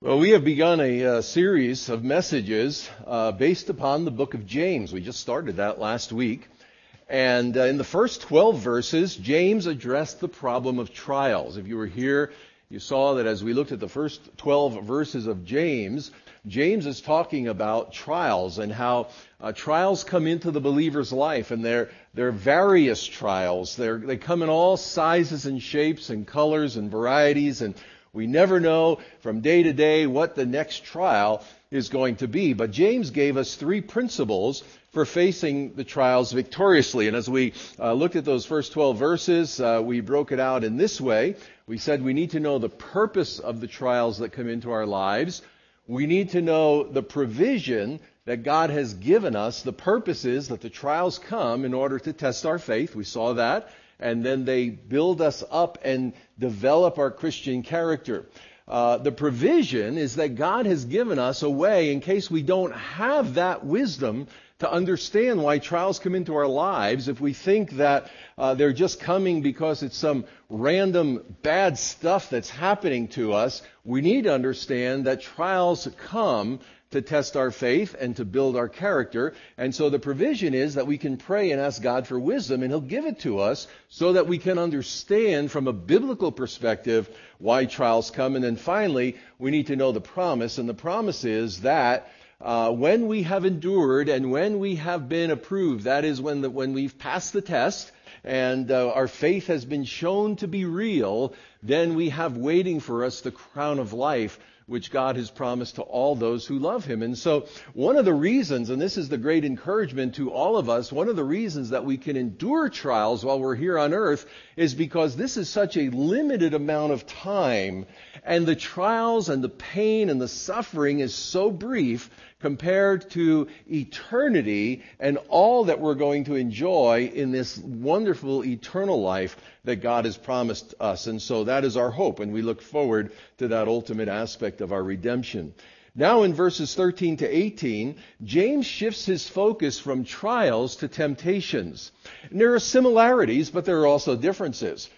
Well, we have begun a series of messages based upon the book of James. We just started that last week. And in the first 12 verses, James addressed the problem of trials. If you were here, you saw that as we looked at the first 12 verses of James, James is talking about trials and how trials come into the believer's life. And they're various trials. They come in all sizes and shapes and colors and varieties, and we never know from day to day what the next trial is going to be. But James gave us three principles for facing the trials victoriously. And as we looked at those first 12 verses, we broke it out in this way. We said we need to know the purpose of the trials that come into our lives. We need to know the provision that God has given us. The purpose is that the trials come in order to test our faith. We saw that. And then they build us up and develop our Christian character. The provision is that God has given us a way, in case we don't have that wisdom to understand why trials come into our lives. If we think that they're just coming because it's some random bad stuff that's happening to us, we need to understand that trials come to test our faith and to build our character. And so the provision is that we can pray and ask God for wisdom, and He'll give it to us so that we can understand from a biblical perspective why trials come. And then finally, we need to know the promise. And the promise is that when we have endured and when we have been approved, that is when we've passed the test and our faith has been shown to be real, then we have waiting for us the crown of life, which God has promised to all those who love Him. And so one of the reasons, and this is the great encouragement to all of us, one of the reasons that we can endure trials while we're here on earth is because this is such a limited amount of time, and the trials and the pain and the suffering is so brief compared to eternity and all that we're going to enjoy in this wonderful eternal life that God has promised us. And so that is our hope, and we look forward to that ultimate aspect of our redemption. Now in verses 13 to 18, James shifts his focus from trials to temptations. And there are similarities, but there are also differences.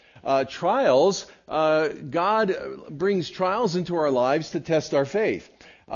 God brings trials into our lives to test our faith.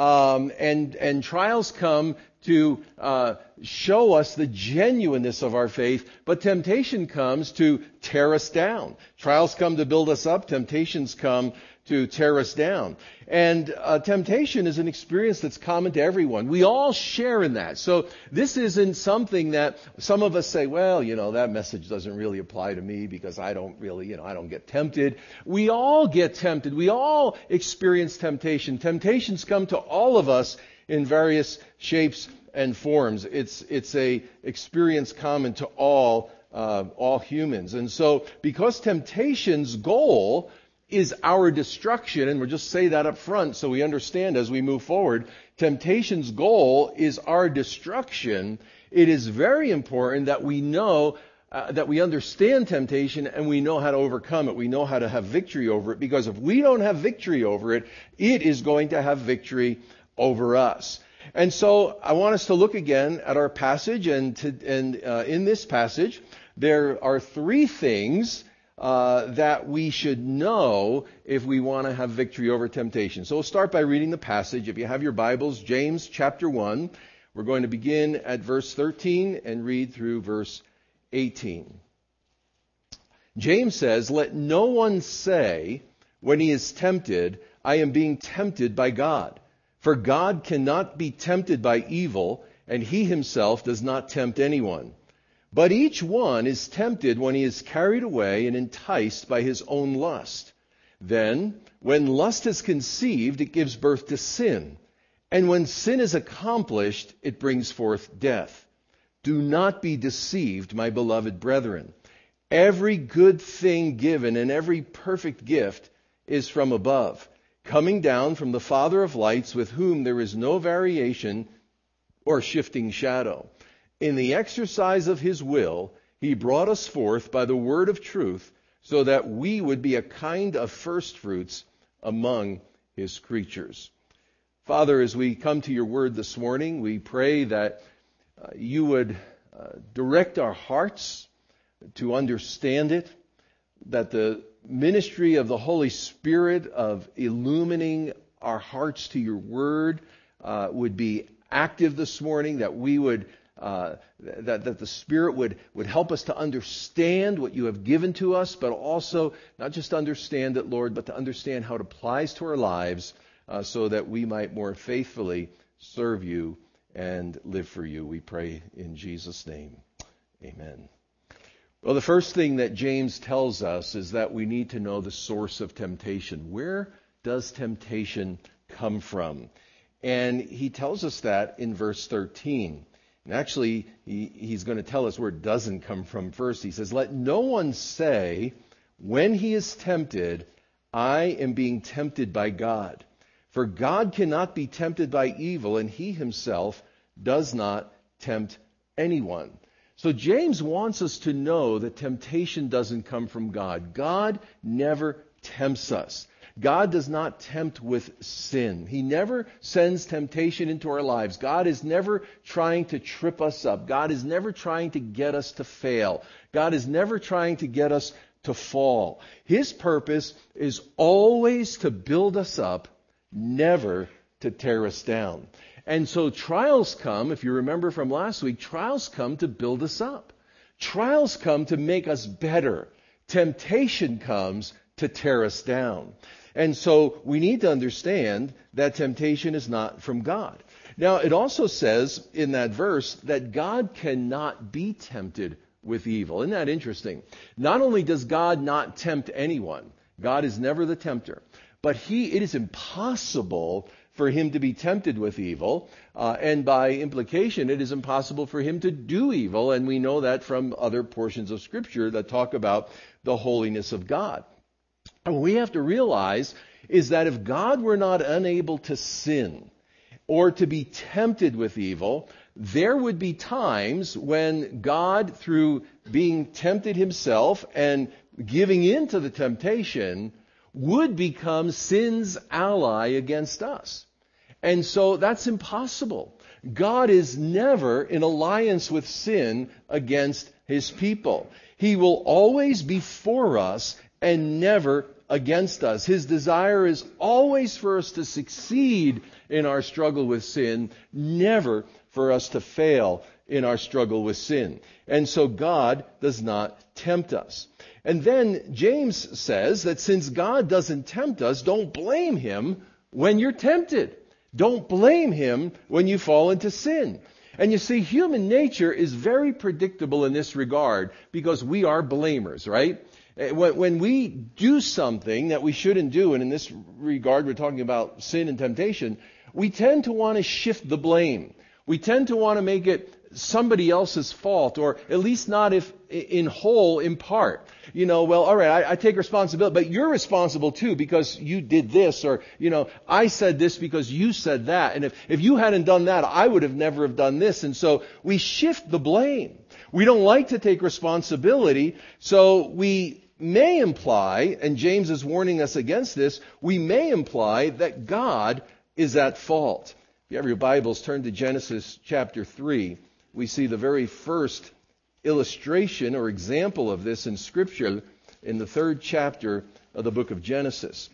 And trials come to show us the genuineness of our faith, but temptation comes to tear us down. Trials come to build us up. Temptations come to tear us down. And temptation is an experience that's common to everyone. We all share in that. So this isn't something that some of us say, well, that message doesn't really apply to me because I don't get tempted. We all get tempted. We all experience temptation. Temptations come to all of us in various shapes and forms. It's a experience common to all humans. And so because temptation's goal is our destruction, and we'll just say that up front so we understand as we move forward, temptation's goal is our destruction. It is very important that we know that we understand temptation and we know how to overcome it. We know how to have victory over it, because if we don't have victory over it, it is going to have victory over us. And so I want us to look again at our passage, and in this passage there are three things that we should know if we want to have victory over temptation. So we'll start by reading the passage. If you have your Bibles, James chapter 1, we're going to begin at verse 13 and read through verse 18. James says, "Let no one say when he is tempted, I am being tempted by God. For God cannot be tempted by evil, and He Himself does not tempt anyone. But each one is tempted when he is carried away and enticed by his own lust. Then, when lust is conceived, it gives birth to sin. And when sin is accomplished, it brings forth death. Do not be deceived, my beloved brethren. Every good thing given and every perfect gift is from above, coming down from the Father of lights, with whom there is no variation or shifting shadow. In the exercise of His will, He brought us forth by the word of truth, so that we would be a kind of firstfruits among His creatures." Father, as we come to your word this morning, we pray that you would direct our hearts to understand it, that the ministry of the Holy Spirit of illumining our hearts to your word would be active this morning, that we would that the Spirit would help us to understand what you have given to us, but also not just understand it, Lord, but to understand how it applies to our lives so that we might more faithfully serve you and live for you. We pray in Jesus' name. Amen. Well, the first thing that James tells us is that we need to know the source of temptation. Where does temptation come from? And he tells us that in verse 13. And actually, he's going to tell us where it doesn't come from first. He says, "Let no one say, when he is tempted, I am being tempted by God. For God cannot be tempted by evil, and he himself does not tempt anyone." So James wants us to know that temptation doesn't come from God. God never tempts us. God does not tempt with sin. He never sends temptation into our lives. God is never trying to trip us up. God is never trying to get us to fail. God is never trying to get us to fall. His purpose is always to build us up, never to tear us down. And so trials come, if you remember from last week, trials come to build us up. Trials come to make us better. Temptation comes to tear us down. And so we need to understand that temptation is not from God. Now, it also says in that verse that God cannot be tempted with evil. Isn't that interesting? Not only does God not tempt anyone, God is never the tempter, but it is impossible for him to be tempted with evil, and by implication, it is impossible for him to do evil, and we know that from other portions of Scripture that talk about the holiness of God. And what we have to realize is that if God were not unable to sin or to be tempted with evil, there would be times when God, through being tempted himself and giving in to the temptation, would become sin's ally against us. And so that's impossible. God is never in alliance with sin against his people. He will always be for us and never against us. His desire is always for us to succeed in our struggle with sin, never for us to fail in our struggle with sin. And so God does not tempt us. And then James says that since God doesn't tempt us, don't blame him when you're tempted. Don't blame him when you fall into sin. And you see, human nature is very predictable in this regard because we are blamers, right? When we do something that we shouldn't do, and in this regard we're talking about sin and temptation, we tend to want to shift the blame. We tend to want to make it somebody else's fault, or at least not if in whole, in part. Well, all right, I take responsibility, but you're responsible too because you did this, or, I said this because you said that. And if you hadn't done that, I would have never have done this. And so we shift the blame. We don't like to take responsibility, so we may imply, and James is warning us against this, we may imply that God is at fault. If you have your Bibles, turn to Genesis chapter 3. We see the very first illustration or example of this in Scripture in the 3rd chapter of the book of Genesis.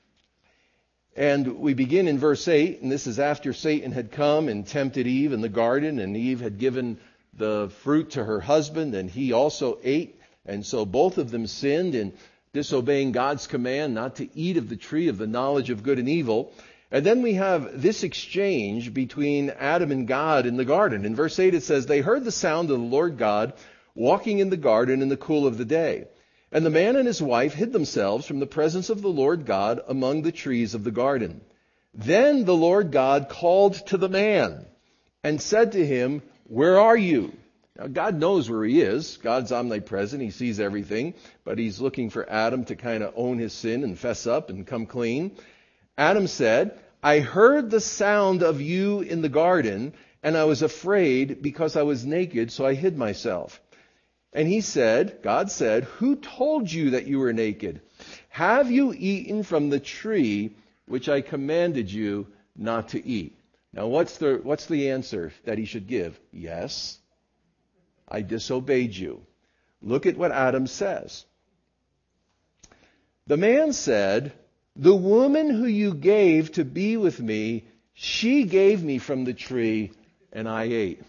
And we begin in verse 8, and this is after Satan had come and tempted Eve in the garden, and Eve had given the fruit to her husband, and he also ate. And so both of them sinned in disobeying God's command not to eat of the tree of the knowledge of good and evil. And then we have this exchange between Adam and God in the garden. In verse 8 it says, "They heard the sound of the Lord God walking in the garden in the cool of the day. And the man and his wife hid themselves from the presence of the Lord God among the trees of the garden. Then the Lord God called to the man and said to him, 'Where are you?'" Now, God knows where he is. God's omnipresent. He sees everything. But he's looking for Adam to kind of own his sin and fess up and come clean. Adam said, "I heard the sound of you in the garden, and I was afraid because I was naked, so I hid myself." And he said, God said, "Who told you that you were naked? Have you eaten from the tree which I commanded you not to eat?" Now, what's the answer that he should give? Yes, I disobeyed you. Look at what Adam says. The man said, The woman who you gave to be with me, she gave me from the tree, and I ate.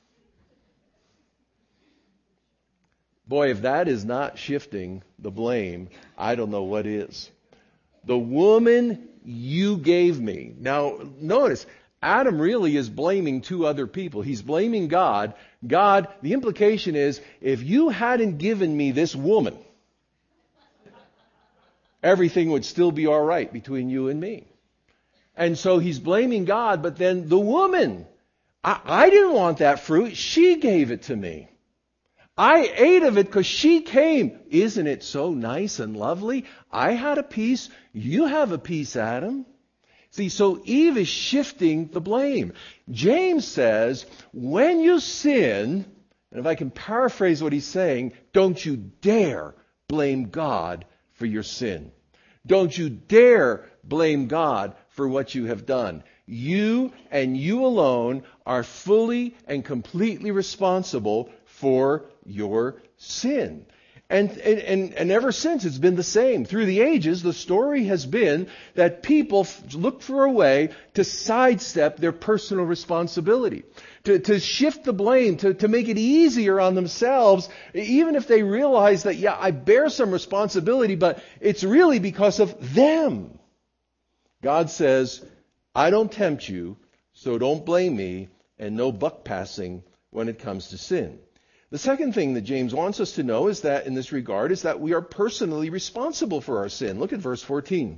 Boy, if that is not shifting the blame, I don't know what is. The woman you gave me. Now, notice, Adam really is blaming two other people. He's blaming God. God, the implication is, if you hadn't given me this woman, everything would still be all right between you and me. And so he's blaming God, but then the woman, I didn't want that fruit. She gave it to me. I ate of it because she came. Isn't it so nice and lovely? I had a piece. You have a piece, Adam. See, so Eve is shifting the blame. James says, when you sin, and if I can paraphrase what he's saying, don't you dare blame God for your sin. Don't you dare blame God for what you have done. You and you alone are fully and completely responsible for your sin. And ever since, it's been the same. Through the ages, the story has been that people look for a way to sidestep their personal responsibility, to shift the blame, to make it easier on themselves, even if they realize that, yeah, I bear some responsibility, but it's really because of them. God says, I don't tempt you, so don't blame me, and no buck passing when it comes to sin. The second thing that James wants us to know is that in this regard is that we are personally responsible for our sin. Look at verse 14.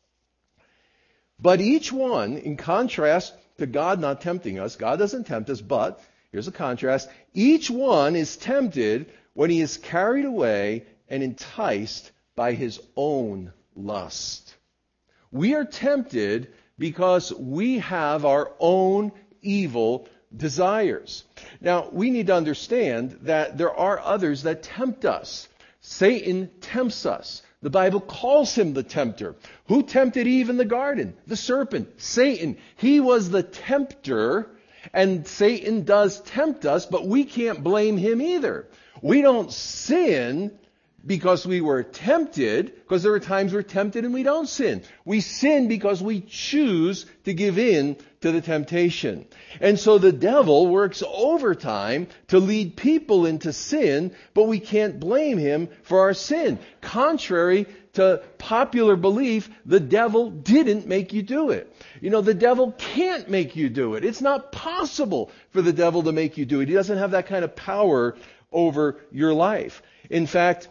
But each one, in contrast to God not tempting us, God doesn't tempt us, but, here's a contrast, each one is tempted when he is carried away and enticed by his own lust. We are tempted because we have our own evil desires. Now, we need to understand that there are others that tempt us. Satan tempts us. The Bible calls him the tempter. Who tempted Eve in the garden? The serpent, Satan. He was the tempter, and Satan does tempt us, but we can't blame him either. We don't sin because we were tempted, because there are times we're tempted and we don't sin. We sin because we choose to give in to the temptation. And so the devil works overtime to lead people into sin, but we can't blame him for our sin. Contrary to popular belief, the devil didn't make you do it. You know, the devil can't make you do it. It's not possible for the devil to make you do it. He doesn't have that kind of power over your life. In fact,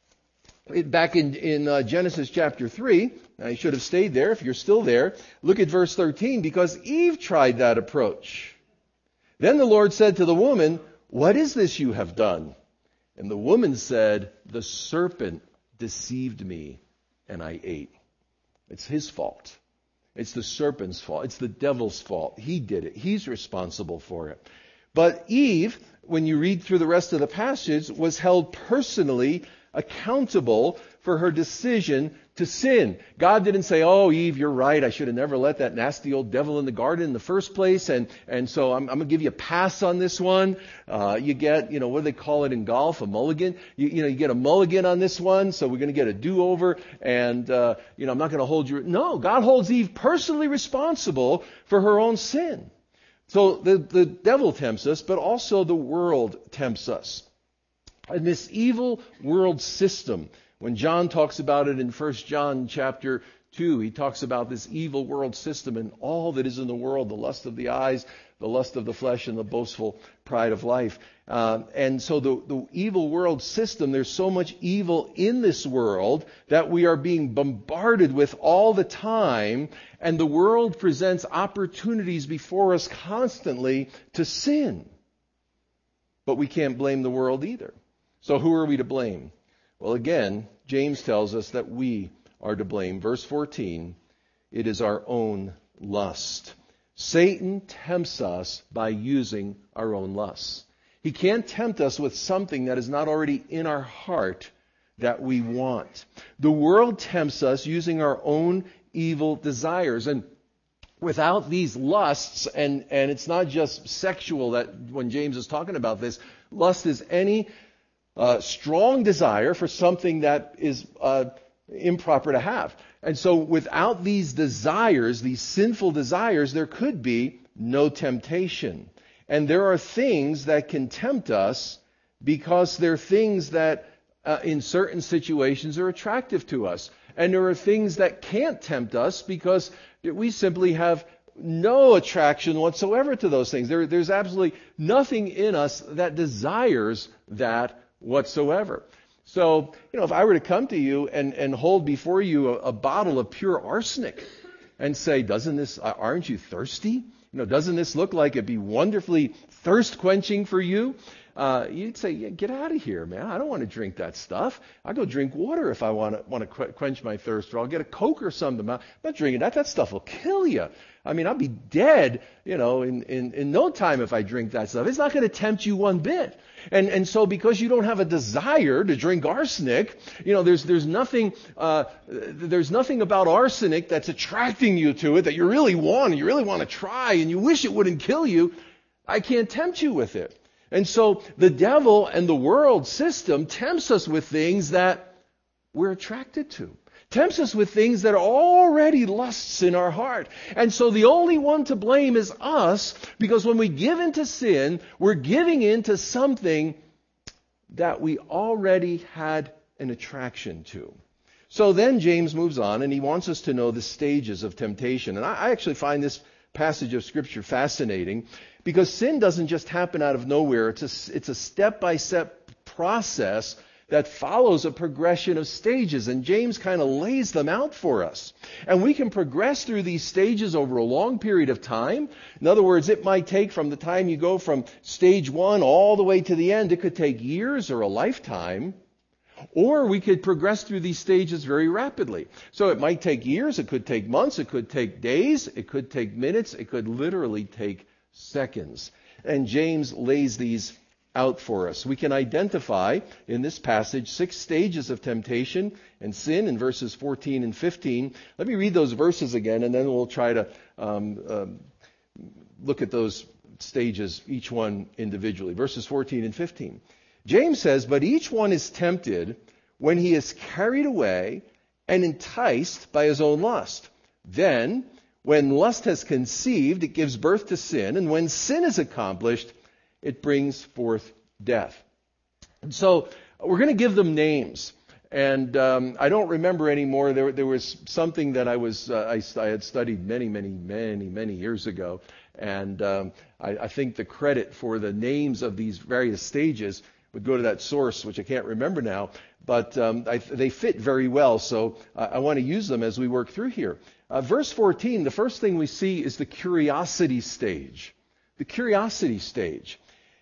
back in Genesis chapter 3, I should have stayed there if you're still there. Look at verse 13, because Eve tried that approach. Then the Lord said to the woman, what is this you have done? And the woman said, the serpent deceived me and I ate. It's his fault. It's the serpent's fault. It's the devil's fault. He did it. He's responsible for it. But Eve, when you read through the rest of the passage, was held personally accountable for her decision to sin. God didn't say, oh, Eve, you're right. I should have never let that nasty old devil in the garden in the first place. And so I'm going to give you a pass on this one. You get, what do they call it in golf? A mulligan. You get a mulligan on this one. So we're going to get a do-over. And, I'm not going to hold you. No, God holds Eve personally responsible for her own sin. So the devil tempts us, but also the world tempts us. And this evil world system, when John talks about it in 1 John chapter 2, he talks about this evil world system and all that is in the world, the lust of the eyes, the lust of the flesh, and the boastful pride of life. And so the evil world system, there's so much evil in this world that we are being bombarded with all the time, and the world presents opportunities before us constantly to sin. But we can't blame the world either. So who are we to blame? Well, again, James tells us that we are to blame. Verse 14, it is our own lust. Satan tempts us by using our own lusts. He can't tempt us with something that is not already in our heart that we want. The world tempts us using our own evil desires. And without these lusts, and it's not just sexual that when James is talking about this, lust is any strong desire for something that is improper to have. And so without these desires, these sinful desires, there could be no temptation. And there are things that can tempt us because they're things that in certain situations are attractive to us. And there are things that can't tempt us because we simply have no attraction whatsoever to those things. There's absolutely nothing in us that desires that whatsoever. So, if I were to come to you and hold before you a bottle of pure arsenic and say, aren't you thirsty? Doesn't this look like it'd be wonderfully thirst quenching for you? You'd say, yeah, get out of here, man. I don't want to drink that stuff. I'll go drink water if I want to quench my thirst, or I'll get a Coke or something. I'm not drinking that. That stuff will kill you. I mean, I'll be dead, in no time if I drink that stuff. It's not going to tempt you one bit. And so because you don't have a desire to drink arsenic, there's nothing about arsenic that's attracting you to it that you really want to try and you wish it wouldn't kill you. I can't tempt you with it. And so the devil and the world system tempts us with things that we're attracted to. Tempts us with things that are already lusts in our heart. And so the only one to blame is us, because when we give into sin, we're giving into something that we already had an attraction to. So then James moves on, and he wants us to know the stages of temptation. And I actually find this passage of Scripture fascinating, because sin doesn't just happen out of nowhere. It's a step-by-step process that follows a progression of stages, and James kind of lays them out for us. And we can progress through these stages over a long period of time. In other words, it might take from the time you go from stage 1 all the way to the end, it could take years or a lifetime. Or we could progress through these stages very rapidly. So it might take years, it could take months, it could take days, it could take minutes, it could literally take seconds. And James lays these out for us. We can identify in this passage 6 stages of temptation and sin in verses 14 and 15. Let me read those verses again, and then we'll try to look at those stages, each one individually. Verses 14 and 15. James says, "But each one is tempted when he is carried away and enticed by his own lust. Then, when lust has conceived, it gives birth to sin. And when sin is accomplished, it brings forth death." And so we're going to give them names. And I don't remember anymore. There was something that I had studied many years ago. And I think the credit for the names of these various stages would go to that source, which I can't remember now. But they fit very well. So I want to use them as we work through here. Verse 14, the first thing we see is the curiosity stage. The curiosity stage.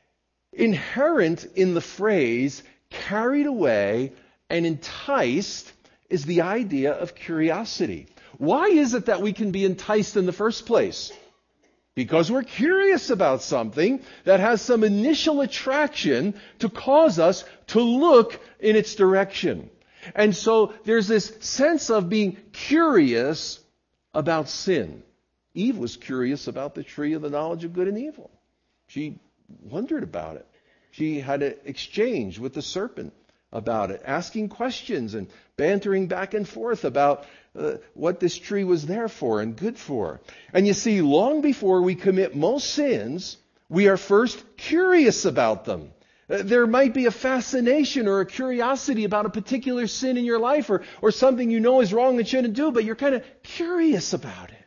Inherent in the phrase carried away and enticed is the idea of curiosity. Why is it that we can be enticed in the first place? Because we're curious about something that has some initial attraction to cause us to look in its direction. And so there's this sense of being curious about sin. Eve was curious about the tree of the knowledge of good and evil. She wondered about it. She had an exchange with the serpent about it, asking questions and bantering back and forth about what this tree was there for and good for. And you see, long before we commit most sins, we are first curious about them. There might be a fascination or a curiosity about a particular sin in your life or something you know is wrong and shouldn't do, but you're kind of curious about it.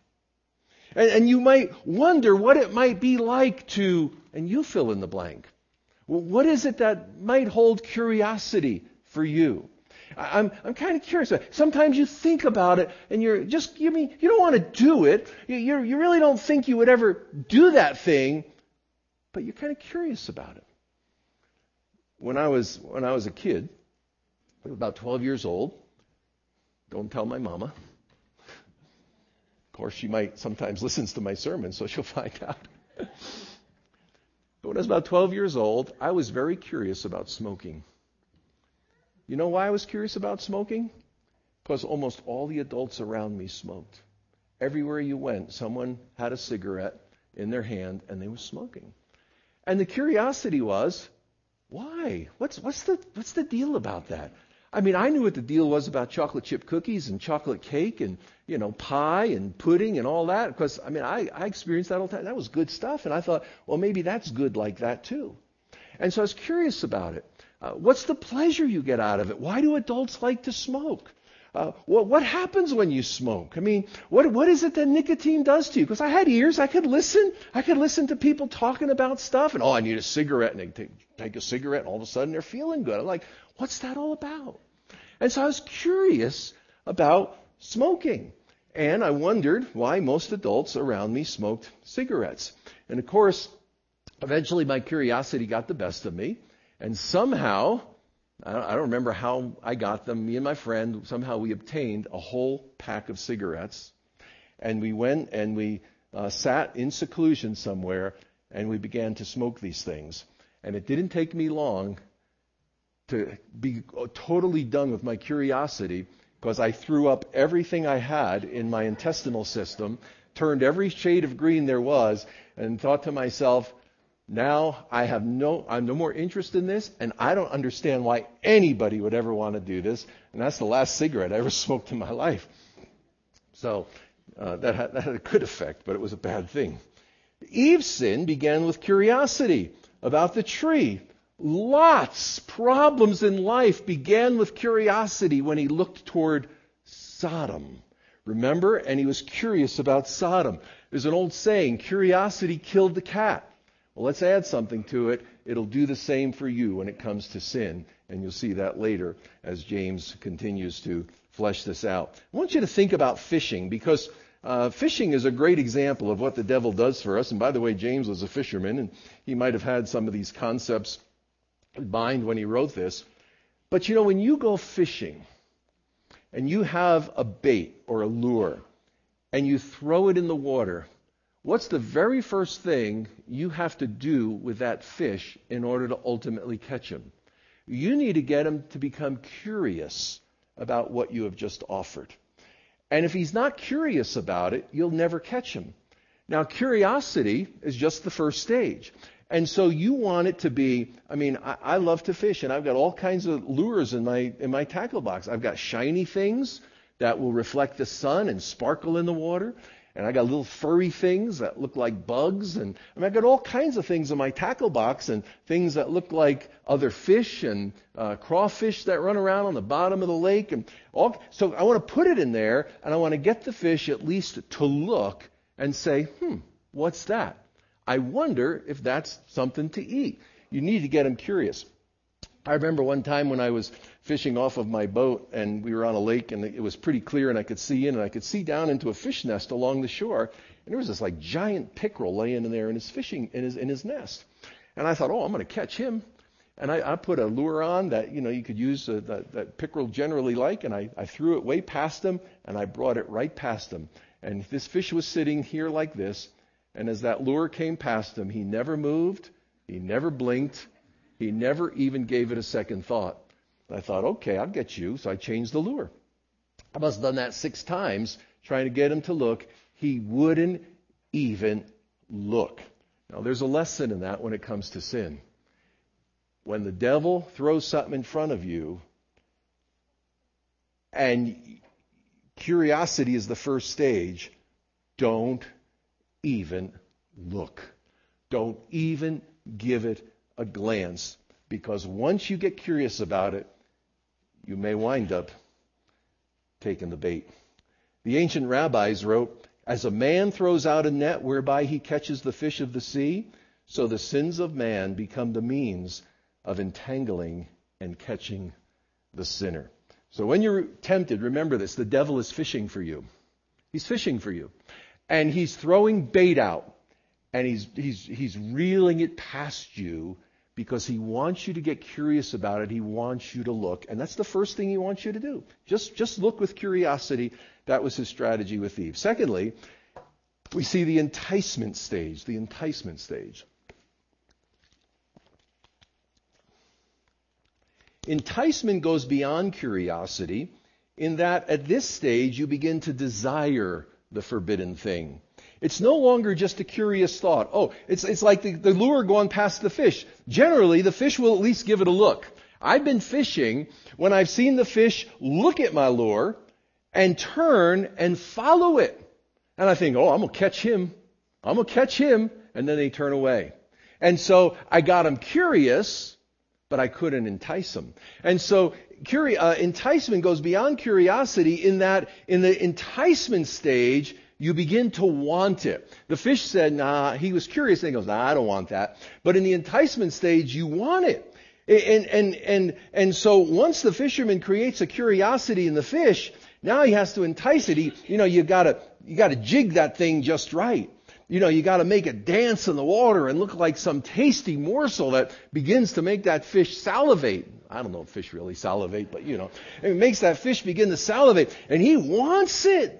And you might wonder what it might be like to, and you fill in the blank. What is it that might hold curiosity for you? I'm kind of curious. Sometimes you think about it and you don't want to do it. You really don't think you would ever do that thing, but you're kind of curious about it. When I was a kid, I was about 12 years old. Don't tell my mama. Of course, she might sometimes listens to my sermons, so she'll find out. But when I was about 12 years old, I was very curious about smoking. You know why I was curious about smoking? Because almost all the adults around me smoked. Everywhere you went, someone had a cigarette in their hand and they were smoking. And the curiosity was, why? What's the deal about that? I mean, I knew what the deal was about chocolate chip cookies and chocolate cake and, pie and pudding and all that. Because, I experienced that all the time. That was good stuff. And I thought, well, maybe that's good like that too. And so I was curious about it. What's the pleasure you get out of it? Why do adults like to smoke? What happens when you smoke? What is it that nicotine does to you? Because I had ears. I could listen. I could listen to people talking about stuff. And, I need a cigarette. And they take a cigarette and all of a sudden they're feeling good. I'm like, what's that all about? And so I was curious about smoking. And I wondered why most adults around me smoked cigarettes. And of course, eventually my curiosity got the best of me. And somehow, I don't remember how I got them, me and my friend, somehow we obtained a whole pack of cigarettes. And we went and we sat in seclusion somewhere and we began to smoke these things. And it didn't take me long to be totally done with my curiosity, because I threw up everything I had in my intestinal system, turned every shade of green there was, and thought to myself, now I'm no more interest in this, and I don't understand why anybody would ever want to do this. And that's the last cigarette I ever smoked in my life. So that had a good effect, but it was a bad thing. Eve's sin began with curiosity about the tree. Lot's problems in life began with curiosity when he looked toward Sodom. Remember? And he was curious about Sodom. There's an old saying, curiosity killed the cat. Well, let's add something to it. It'll do the same for you when it comes to sin. And you'll see that later as James continues to flesh this out. I want you to think about fishing, because fishing is a great example of what the devil does for us. And by the way, James was a fisherman, and he might have had some of these concepts in mind when he wrote this. But when you go fishing and you have a bait or a lure and you throw it in the water, what's the very first thing you have to do with that fish in order to ultimately catch him? You need to get him to become curious about what you have just offered. And if he's not curious about it, you'll never catch him. Now, curiosity is just the first stage. And so you want it to be, I love to fish, and I've got all kinds of lures in my tackle box. I've got shiny things that will reflect the sun and sparkle in the water. And I got little furry things that look like bugs. And I've got all kinds of things in my tackle box, and things that look like other fish and crawfish that run around on the bottom of the lake. So I want to put it in there, and I want to get the fish at least to look and say, what's that? I wonder if that's something to eat. You need to get them curious. I remember one time when I was fishing off of my boat, and we were on a lake, and it was pretty clear, and I could see in, and I could see down into a fish nest along the shore, and there was this giant pickerel laying in there in his nest. And I thought, I'm going to catch him. And I put a lure on that you could use that pickerel generally like, and I threw it way past him, and I brought it right past him. And this fish was sitting here like this, and as that lure came past him, he never moved, he never blinked, he never even gave it a second thought. I thought, okay, I'll get you. So I changed the lure. I must have done that 6 times, trying to get him to look. He wouldn't even look. Now, there's a lesson in that when it comes to sin. When the devil throws something in front of you, and curiosity is the first stage, don't even look. Don't even give it a glance. Because once you get curious about it, you may wind up taking the bait. The ancient rabbis wrote, as a man throws out a net whereby he catches the fish of the sea, so the sins of man become the means of entangling and catching the sinner. So when you're tempted, remember this, the devil is fishing for you. He's fishing for you. And he's throwing bait out. And he's reeling it past you because he wants you to get curious about it. He wants you to look. And that's the first thing he wants you to do. Just look with curiosity. That was his strategy with Eve. Secondly, we see the enticement stage. The enticement stage. Enticement goes beyond curiosity in that at this stage you begin to desire the forbidden thing. It's no longer just a curious thought. It's like the lure going past the fish. Generally, the fish will at least give it a look. I've been fishing when I've seen the fish look at my lure and turn and follow it. And I think, oh, I'm going to catch him. I'm going to catch him. And then they turn away. And so I got them curious, but I couldn't entice them. And so enticement goes beyond curiosity in that in the enticement stage, you begin to want it. The fish said, nah, he was curious and he goes, nah, I don't want that. But in the enticement stage, you want it. And so once the fisherman creates a curiosity in the fish, now he has to entice it. You gotta jig that thing just right. You gotta make it dance in the water and look like some tasty morsel that begins to make that fish salivate. I don't know if fish really salivate, but it makes that fish begin to salivate. And he wants it.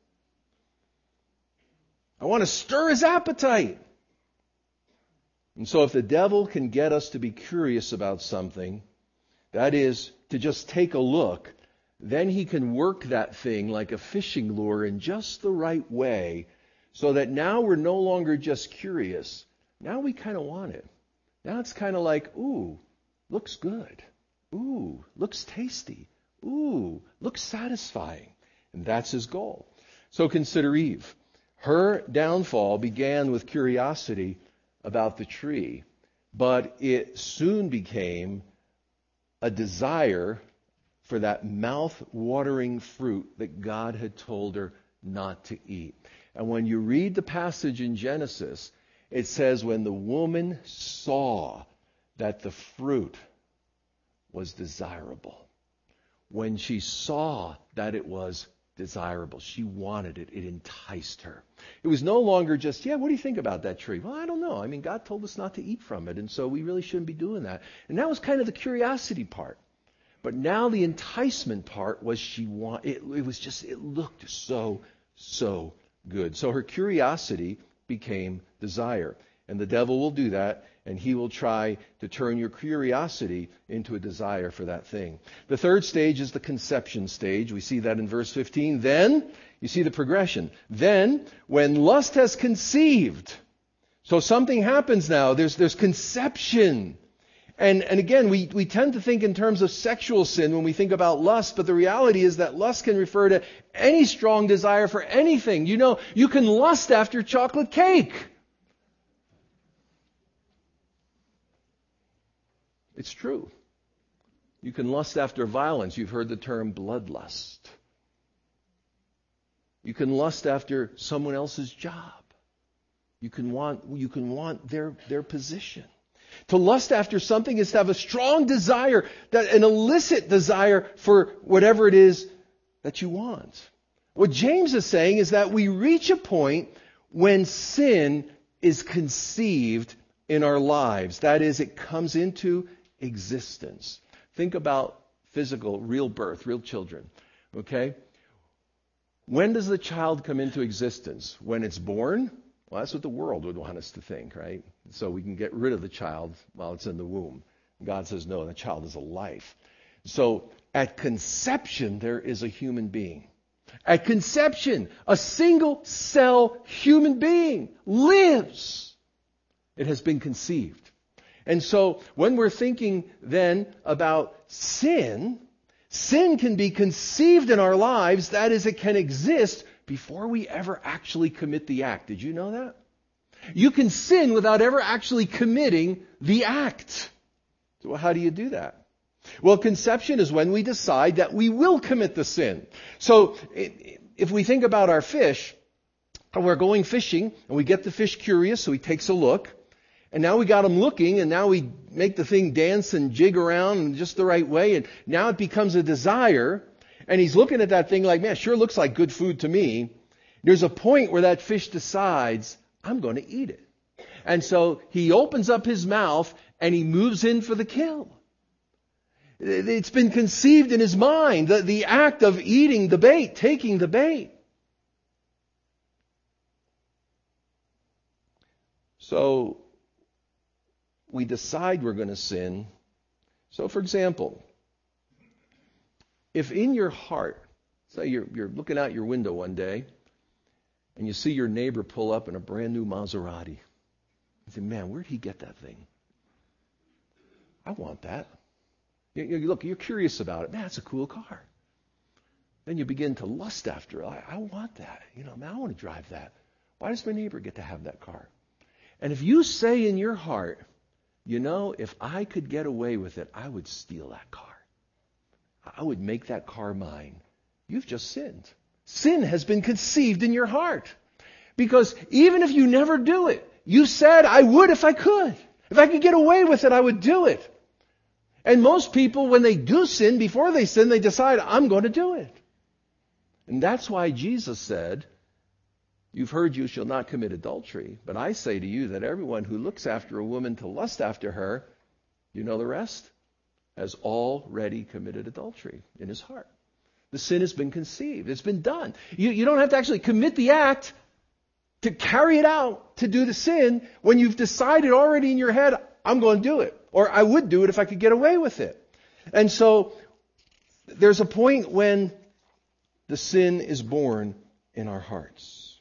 I want to stir his appetite. And so if the devil can get us to be curious about something, that is, to just take a look, then he can work that thing like a fishing lure in just the right way so that now we're no longer just curious. Now we kind of want it. Now it's kind of like, ooh, looks good. Ooh, looks tasty. Ooh, looks satisfying. And that's his goal. So consider Eve. Her downfall began with curiosity about the tree, but it soon became a desire for that mouth-watering fruit that God had told her not to eat. And when you read the passage in Genesis, it says when the woman saw that the fruit was desirable, when she saw that it was desirable, she wanted it, it enticed her. It was no longer just, what do you think about that tree? Well, I don't know. I mean, God told us not to eat from it, and so we really shouldn't be doing that. And that was kind of the curiosity part. But now the enticement part was it looked so good. So her curiosity became desire. And the devil will do that, and he will try to turn your curiosity into a desire for that thing. The third stage is the conception stage. We see that in verse 15. Then, you see the progression. Then, when lust has conceived, so something happens now. There's conception. And again, we tend to think in terms of sexual sin when we think about lust, but the reality is that lust can refer to any strong desire for anything. You can lust after chocolate cake. It's true. You can lust after violence. You've heard the term bloodlust. You can lust after someone else's job. You can want their position. To lust after something is to have a strong desire, an illicit desire for whatever it is that you want. What James is saying is that we reach a point when sin is conceived in our lives. That is, it comes into existence. Think about physical, real birth, real children. Okay? When does the child come into existence? When it's born? Well, that's what the world would want us to think, right? So we can get rid of the child while it's in the womb. God says, no, the child is a life. So at conception, there is a human being. At conception, a single cell human being lives. It has been conceived. And so when we're thinking then about sin can be conceived in our lives. That is, it can exist before we ever actually commit the act. Did you know that? You can sin without ever actually committing the act. So how do you do that? Well, conception is when we decide that we will commit the sin. So if we think about our fish, we're going fishing and we get the fish curious, so he takes a look. And now we got him looking, and now we make the thing dance and jig around in just the right way, and now it becomes a desire, and he's looking at that thing like, man, sure looks like good food to me. There's a point where that fish decides, I'm going to eat it. And so he opens up his mouth, and he moves in for the kill. It's been conceived in his mind, the act of eating the bait, taking the bait. So we decide we're going to sin. So, for example, if in your heart, say you're looking out your window one day and you see your neighbor pull up in a brand new Maserati, you say, man, where'd he get that thing? I want that. Look, you're curious about it. Man, that's a cool car. Then you begin to lust after it. I want that. Man, I want to drive that. Why does my neighbor get to have that car? And if you say in your heart, if I could get away with it, I would steal that car. I would make that car mine. You've just sinned. Sin has been conceived in your heart. Because even if you never do it, you said, I would if I could. If I could get away with it, I would do it. And most people, when they do sin, before they sin, they decide, I'm going to do it. And that's why Jesus said, you've heard you shall not commit adultery. But I say to you that everyone who looks after a woman to lust after her, you know the rest, has already committed adultery in his heart. The sin has been conceived. It's been done. You don't have to actually commit the act to carry it out, to do the sin, when you've decided already in your head, I'm going to do it. Or I would do it if I could get away with it. And so there's a point when the sin is born in our hearts.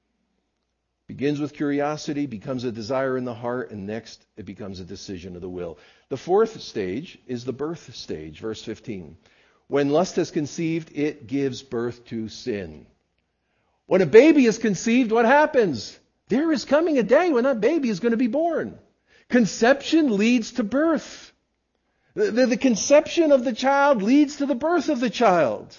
Begins with curiosity, becomes a desire in the heart, and next it becomes a decision of the will. The fourth stage is the birth stage, verse 15. When lust has conceived, it gives birth to sin. When a baby is conceived, what happens? There is coming a day when that baby is going to be born. Conception leads to birth. The conception of the child leads to the birth of the child.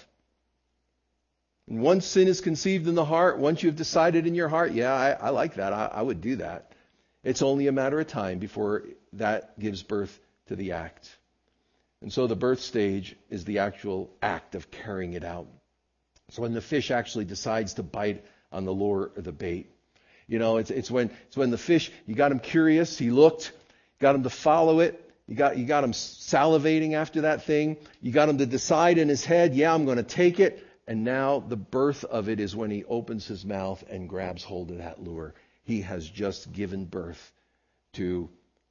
And once sin is conceived in the heart, once you've decided in your heart, I like that, I would do that, it's only a matter of time before that gives birth to the act. And so the birth stage is the actual act of carrying it out. So when the fish actually decides to bite on the lure or the bait, it's when the fish, you got him curious, he looked, got him to follow it, you got him salivating after that thing, you got him to decide in his head, I'm going to take it. And now the birth of it is when he opens his mouth and grabs hold of that lure. He has just given birth to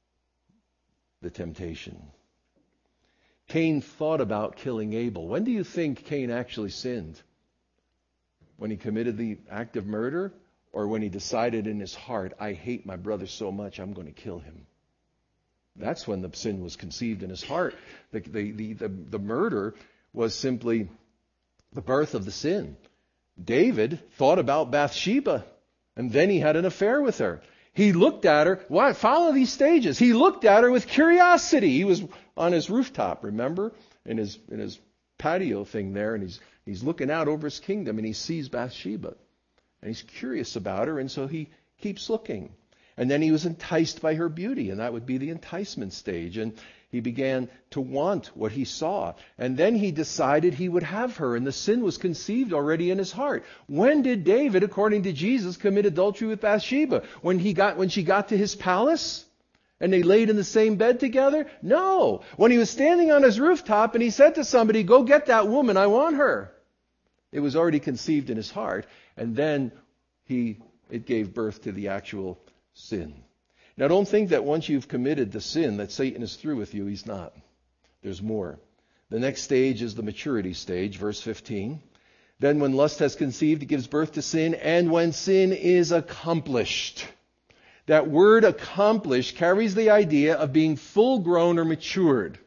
the temptation. Cain thought about killing Abel. When do you think Cain actually sinned? When he committed the act of murder, or when he decided in his heart, I hate my brother so much, I'm going to kill him? That's when the sin was conceived in his heart. The murder was simply the birth of the sin. David thought about Bathsheba, and then he had an affair with her. He looked at her. Why? Follow these stages. He looked at her with curiosity. He was on his rooftop, remember, in his patio thing there, and he's looking out over his kingdom, and he sees Bathsheba, and he's curious about her, and so he keeps looking. And then he was enticed by her beauty, and that would be the enticement stage. And he began to want what he saw. And then he decided he would have her, and the sin was conceived already in his heart. When did David, according to Jesus, commit adultery with Bathsheba? When she got to his palace? And they laid in the same bed together? No. When he was standing on his rooftop and he said to somebody, go get that woman, I want her. It was already conceived in his heart. And then it gave birth to the actual sin. Now don't think that once you've committed the sin that Satan is through with you. He's not. There's more. The next stage is the maturity stage, verse 15. Then when lust has conceived, it gives birth to sin, and when sin is accomplished. That word accomplished carries the idea of being full grown or matured.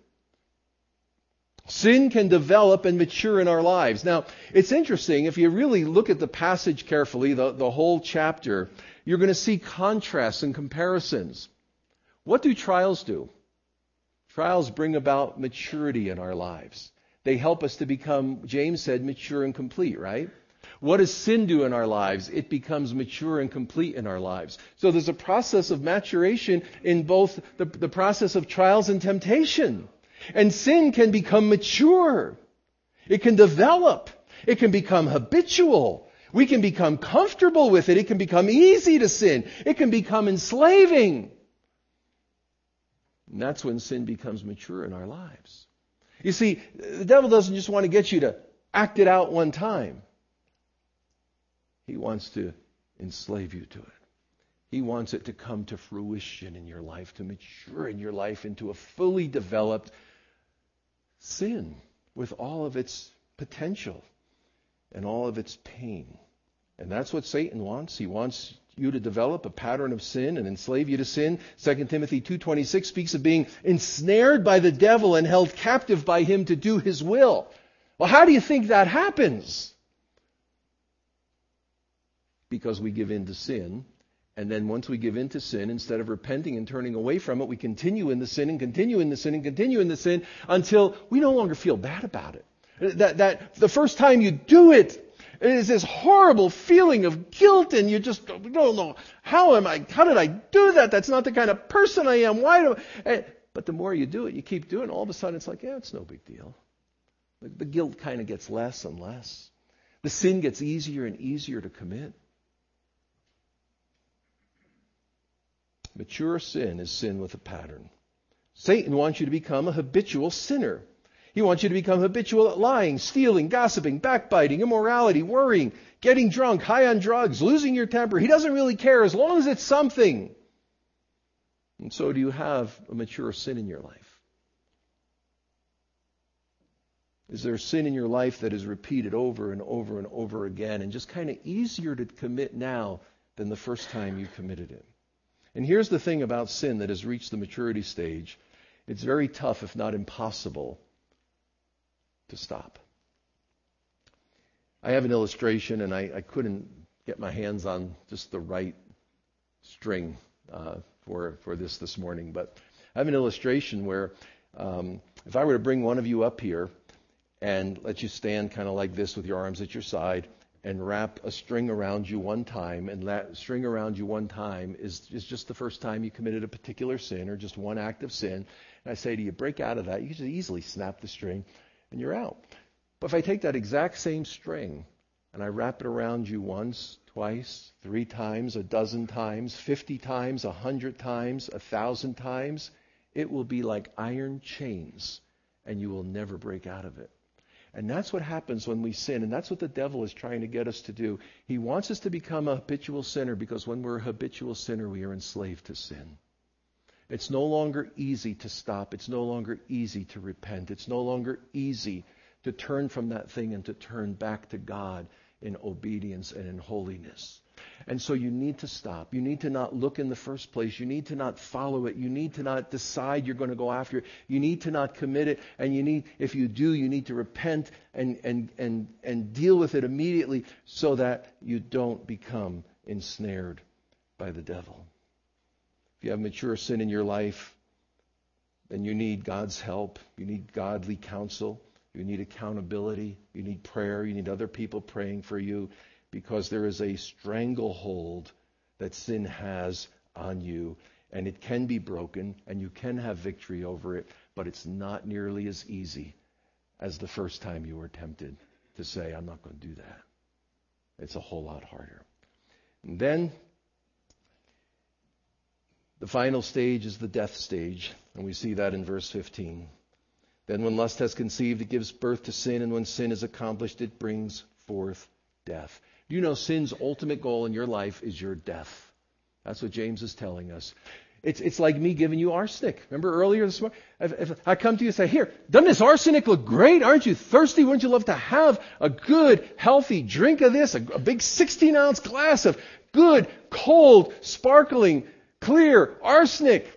Sin can develop and mature in our lives. Now, it's interesting, if you really look at the passage carefully, the whole chapter, you're going to see contrasts and comparisons. What do trials do? Trials bring about maturity in our lives. They help us to become, James said, mature and complete, right? What does sin do in our lives? It becomes mature and complete in our lives. So there's a process of maturation in both the process of trials and temptation. And sin can become mature. It can develop. It can become habitual. We can become comfortable with it. It can become easy to sin. It can become enslaving. And that's when sin becomes mature in our lives. You see, the devil doesn't just want to get you to act it out one time. He wants to enslave you to it. He wants it to come to fruition in your life, to mature in your life into a fully developed sin with all of its potential and all of its pain. And that's what Satan wants. He wants you to develop a pattern of sin and enslave you to sin. 2 Timothy 2:26 speaks of being ensnared by the devil and held captive by him to do his will. Well, how do you think that happens? Because we give in to sin. And then once we give in to sin, instead of repenting and turning away from it, we continue in the sin and continue in the sin and continue in the sin until we no longer feel bad about it. That the first time you do it, it is this horrible feeling of guilt, and you just don't know, how did I do that? That's not the kind of person I am. But the more you do it, you keep doing it, all of a sudden it's like, yeah, it's no big deal. The guilt kind of gets less and less. The sin gets easier and easier to commit. Mature sin is sin with a pattern. Satan wants you to become a habitual sinner. He wants you to become habitual at lying, stealing, gossiping, backbiting, immorality, worrying, getting drunk, high on drugs, losing your temper. He doesn't really care as long as it's something. And so do you have a mature sin in your life? Is there sin in your life that is repeated over and over and over again and just kind of easier to commit now than the first time you committed it? And here's the thing about sin that has reached the maturity stage. It's very tough, if not impossible, to stop. I have an illustration, and I couldn't get my hands on just the right string for this morning. But I have an illustration where if I were to bring one of you up here and let you stand kind of like this with your arms at your side, and wrap a string around you one time, and that string around you one time is just the first time you committed a particular sin or just one act of sin, and I say to you, break out of that, you can just easily snap the string and you're out. But if I take that exact same string and I wrap it around you once, twice, 3 times, 12 times, 50 times, 100 times, 1,000 times, it will be like iron chains and you will never break out of it. And that's what happens when we sin, and that's what the devil is trying to get us to do. He wants us to become a habitual sinner, because when we're a habitual sinner, we are enslaved to sin. It's no longer easy to stop. It's no longer easy to repent. It's no longer easy to turn from that thing and to turn back to God in obedience and in holiness. And so you need to stop. You need to not look in the first place. You need to not follow it. You need to not decide you're going to go after it. You need to not commit it. And if you do, you need to repent and deal with it immediately so that you don't become ensnared by the devil. If you have mature sin in your life, then you need God's help. You need godly counsel. You need accountability. You need prayer. You need other people praying for you, because there is a stranglehold that sin has on you, and it can be broken, and you can have victory over it, but it's not nearly as easy as the first time you were tempted to say, I'm not going to do that. It's a whole lot harder. And then the final stage is the death stage, and we see that in verse 15. Then when lust has conceived, it gives birth to sin, and when sin is accomplished, it brings forth death. Do you know sin's ultimate goal in your life is your death? That's what James is telling us. It's like me giving you arsenic. Remember earlier this morning? If I come to you and say, here, doesn't this arsenic look great? Aren't you thirsty? Wouldn't you love to have a good, healthy drink of this? A big 16-ounce glass of good, cold, sparkling, clear arsenic.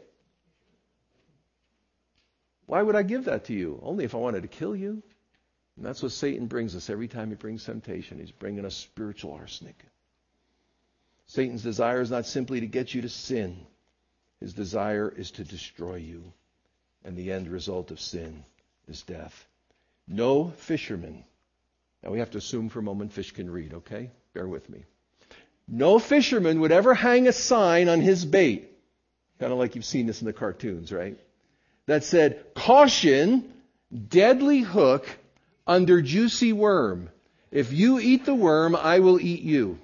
Why would I give that to you? Only if I wanted to kill you. And that's what Satan brings us every time he brings temptation. He's bringing us spiritual arsenic. Satan's desire is not simply to get you to sin. His desire is to destroy you. And the end result of sin is death. No fisherman. Now we have to assume for a moment fish can read, okay? Bear with me. No fisherman would ever hang a sign on his bait. Kind of like you've seen this in the cartoons, right? That said, caution, deadly hook, under juicy worm. If you eat the worm, I will eat you.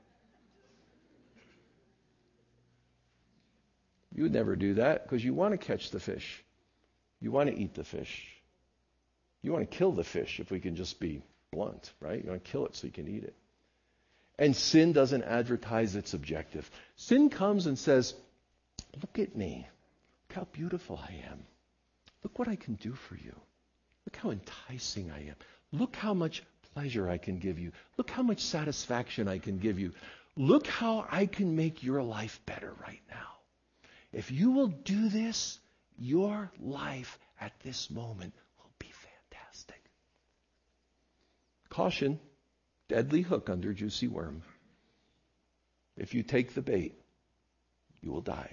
You would never do that because you want to catch the fish. You want to eat the fish. You want to kill the fish, if we can just be blunt, right? You want to kill it so you can eat it. And sin doesn't advertise its objective. Sin comes and says, look at me. Look how beautiful I am. Look what I can do for you. Look how enticing I am. Look how much pleasure I can give you. Look how much satisfaction I can give you. look how I can make your life better right now. If you will do this, your life at this moment will be fantastic. Caution, deadly hook under juicy worm. If you take the bait, you will die.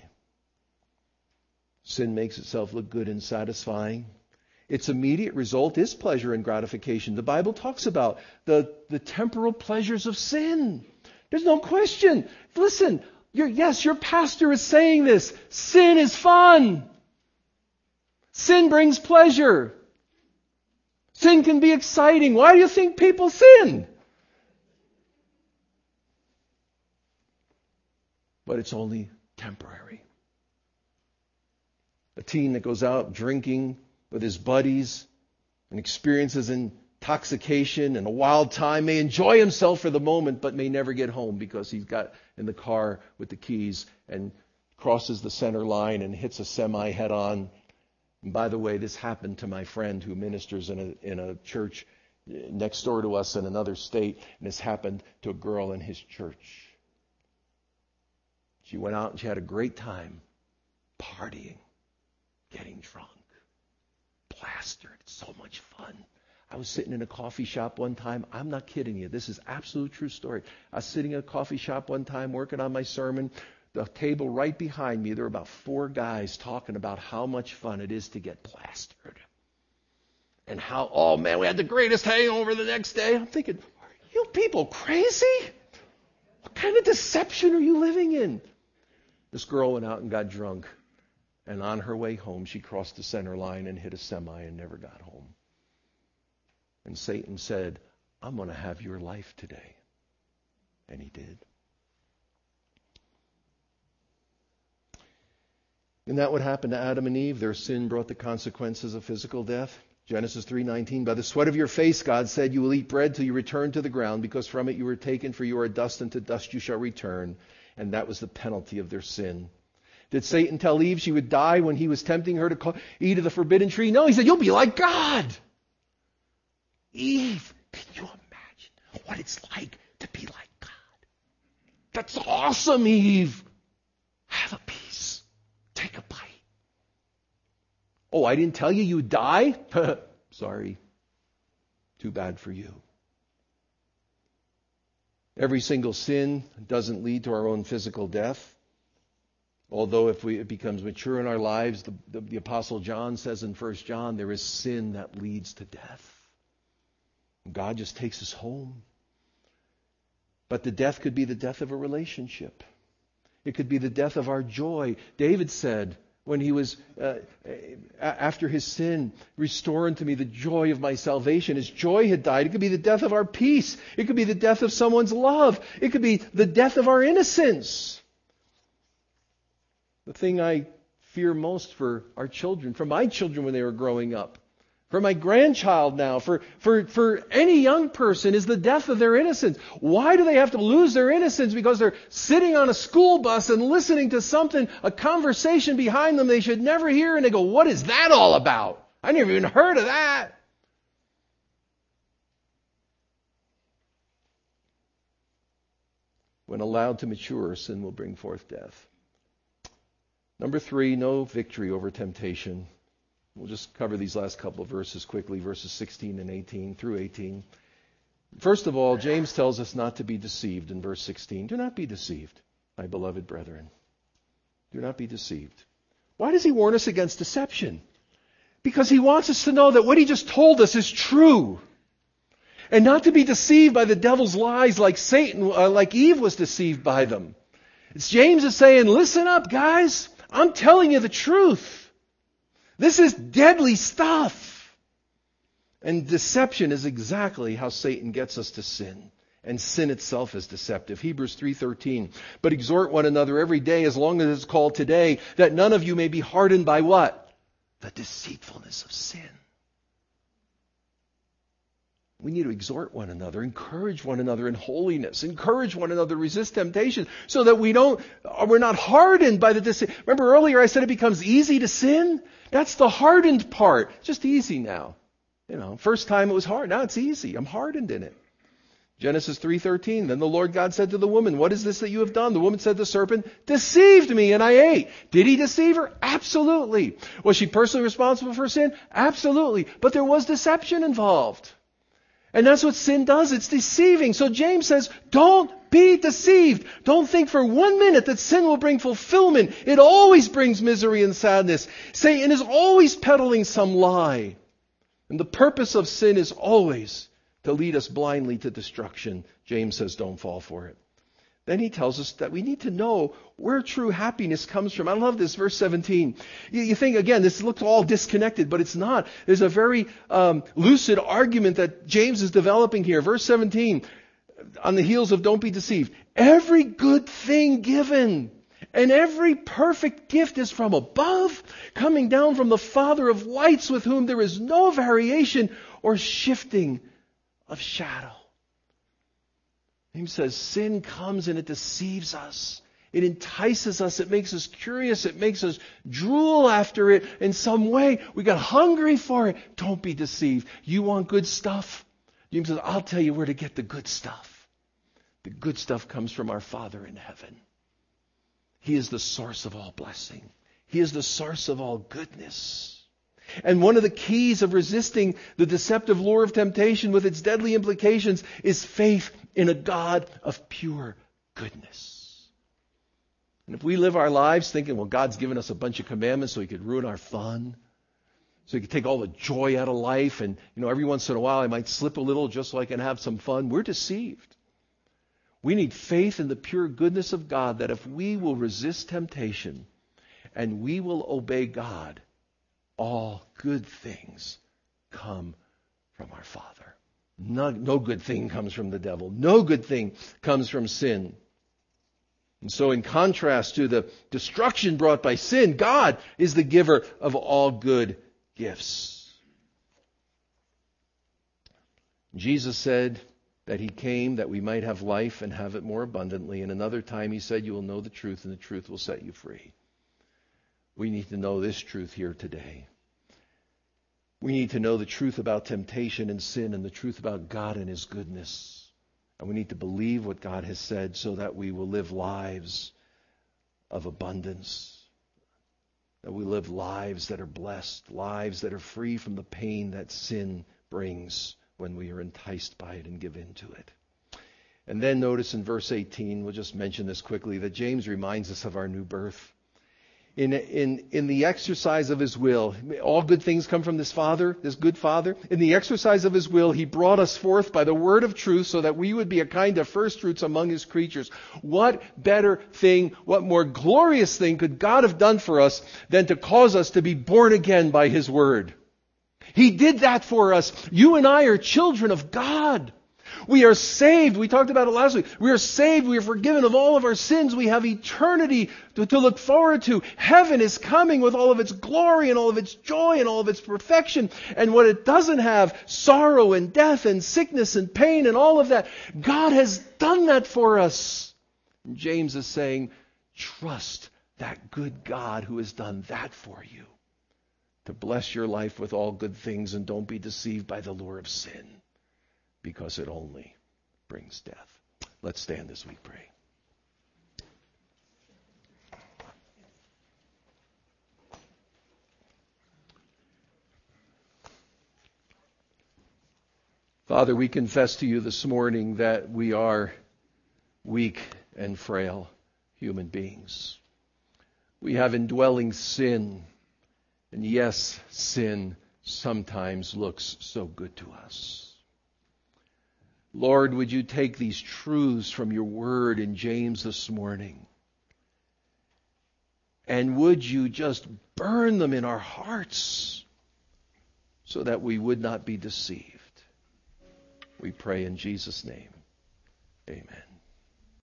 Sin makes itself look good and satisfying. Its immediate result is pleasure and gratification. The Bible talks about the temporal pleasures of sin. There's no question. Listen, your pastor is saying this. Sin is fun. Sin brings pleasure. Sin can be exciting. Why do you think people sin? But it's only temporary. A teen that goes out drinking with his buddies and experiences intoxication and a wild time may enjoy himself for the moment, but may never get home because he's got in the car with the keys and crosses the center line and hits a semi head on. And by the way, this happened to my friend who ministers in a church next door to us in another state, and this happened to a girl in his church. She went out and she had a great time partying, getting drunk, plastered. So much fun. I was sitting in a coffee shop one time. I'm not kidding you. This is absolute true story. I was sitting in a coffee shop one time working on my sermon. The table right behind me, there were about 4 guys talking about how much fun it is to get plastered. And how, oh man, we had the greatest hangover the next day. I'm thinking, are you people crazy? What kind of deception are you living in? This girl went out and got drunk. And on her way home, she crossed the center line and hit a semi and never got home. And Satan said, I'm going to have your life today. And he did. Isn't that what happened to Adam and Eve? Their sin brought the consequences of physical death. Genesis 3:19, by the sweat of your face, God said, you will eat bread till you return to the ground, because from it you were taken, for you are dust, and to dust you shall return. And that was the penalty of their sin. Did Satan tell Eve she would die when he was tempting her to eat of the forbidden tree? No, he said, you'll be like God. Eve, can you imagine what it's like to be like God? That's awesome, Eve. Have a piece. Take a bite. Oh, I didn't tell you you'd die? Sorry. Too bad for you. Every single sin doesn't lead to our own physical death. Although if it becomes mature in our lives, the Apostle John says in 1 John, there is sin that leads to death. God just takes us home. But the death could be the death of a relationship. It could be the death of our joy. David said, when he was, after his sin, restore unto me the joy of my salvation. His joy had died. It could be the death of our peace. It could be the death of someone's love. It could be the death of our innocence. The thing I fear most for our children, for my children when they were growing up, for my grandchild now, for any young person, is the death of their innocence. Why do they have to lose their innocence? Because they're sitting on a school bus and listening to something, a conversation behind them they should never hear, and they go, what is that all about? I never even heard of that. When allowed to mature, sin will bring forth death. Number 3, no victory over temptation. We'll just cover these last couple of verses quickly, verses 16 and 18 through 18. First of all, James tells us not to be deceived in verse 16. Do not be deceived, my beloved brethren. Do not be deceived. Why does he warn us against deception? Because he wants us to know that what he just told us is true. And not to be deceived by the devil's lies like Satan, like Eve was deceived by them. James is saying, listen up, guys. I'm telling you the truth. This is deadly stuff. And deception is exactly how Satan gets us to sin. And sin itself is deceptive. Hebrews 3:13. But exhort one another every day, as long as it's called today, that none of you may be hardened by what? The deceitfulness of sin. We need to exhort one another, encourage one another in holiness, encourage one another to resist temptation, so that we're not hardened by the deceit. Remember earlier I said it becomes easy to sin? That's the hardened part. It's just easy now. First time it was hard. Now it's easy. I'm hardened in it. Genesis 3:13, then the Lord God said to the woman, what is this that you have done? The woman said to the serpent, deceived me and I ate. Did he deceive her? Absolutely. Was she personally responsible for sin? Absolutely. But there was deception involved. And that's what sin does. It's deceiving. So James says, don't be deceived. Don't think for 1 minute that sin will bring fulfillment. It always brings misery and sadness. Satan is always peddling some lie. And the purpose of sin is always to lead us blindly to destruction. James says, don't fall for it. Then he tells us that we need to know where true happiness comes from. I love this, verse 17. You think, again, this looks all disconnected, but it's not. There's a very lucid argument that James is developing here. Verse 17, on the heels of don't be deceived. Every good thing given and every perfect gift is from above, coming down from the Father of lights, with whom there is no variation or shifting of shadow. James says sin comes and it deceives us. It entices us. It makes us curious. It makes us drool after it in some way. We got hungry for it. Don't be deceived. You want good stuff? James says, I'll tell you where to get the good stuff. The good stuff comes from our Father in heaven. He is the source of all blessing. He is the source of all goodness. And one of the keys of resisting the deceptive lure of temptation with its deadly implications is faith in a God of pure goodness. And if we live our lives thinking, well, God's given us a bunch of commandments so He could ruin our fun, so He could take all the joy out of life, and every once in a while I might slip a little just so I can have some fun, we're deceived. We need faith in the pure goodness of God, that if we will resist temptation and we will obey God, all good things come from our Father. No good thing comes from the devil. No good thing comes from sin. And so in contrast to the destruction brought by sin, God is the giver of all good gifts. Jesus said that He came that we might have life and have it more abundantly. And another time He said, you will know the truth and the truth will set you free. We need to know this truth here today. We need to know the truth about temptation and sin and the truth about God and His goodness. And we need to believe what God has said so that we will live lives of abundance. That we live lives that are blessed, lives that are free from the pain that sin brings when we are enticed by it and give in to it. And then notice in verse 18, we'll just mention this quickly, that James reminds us of our new birth. In the exercise of His will, all good things come from this Father, this good Father. In the exercise of His will, He brought us forth by the word of truth so that we would be a kind of first fruits among His creatures. What better thing, what more glorious thing could God have done for us than to cause us to be born again by His word? He did that for us. You and I are children of God. We are saved. We talked about it last week. We are saved. We are forgiven of all of our sins. We have eternity to look forward to. Heaven is coming with all of its glory and all of its joy and all of its perfection. And what it doesn't have, sorrow and death and sickness and pain and all of that, God has done that for us. And James is saying, trust that good God who has done that for you to bless your life with all good things, and don't be deceived by the lure of sin, because it only brings death. Let's stand as we pray. Father, we confess to you this morning that we are weak and frail human beings. We have indwelling sin, and yes, sin sometimes looks so good to us. Lord, would you take these truths from your word in James this morning, and would you just burn them in our hearts so that we would not be deceived? We pray in Jesus' name. Amen.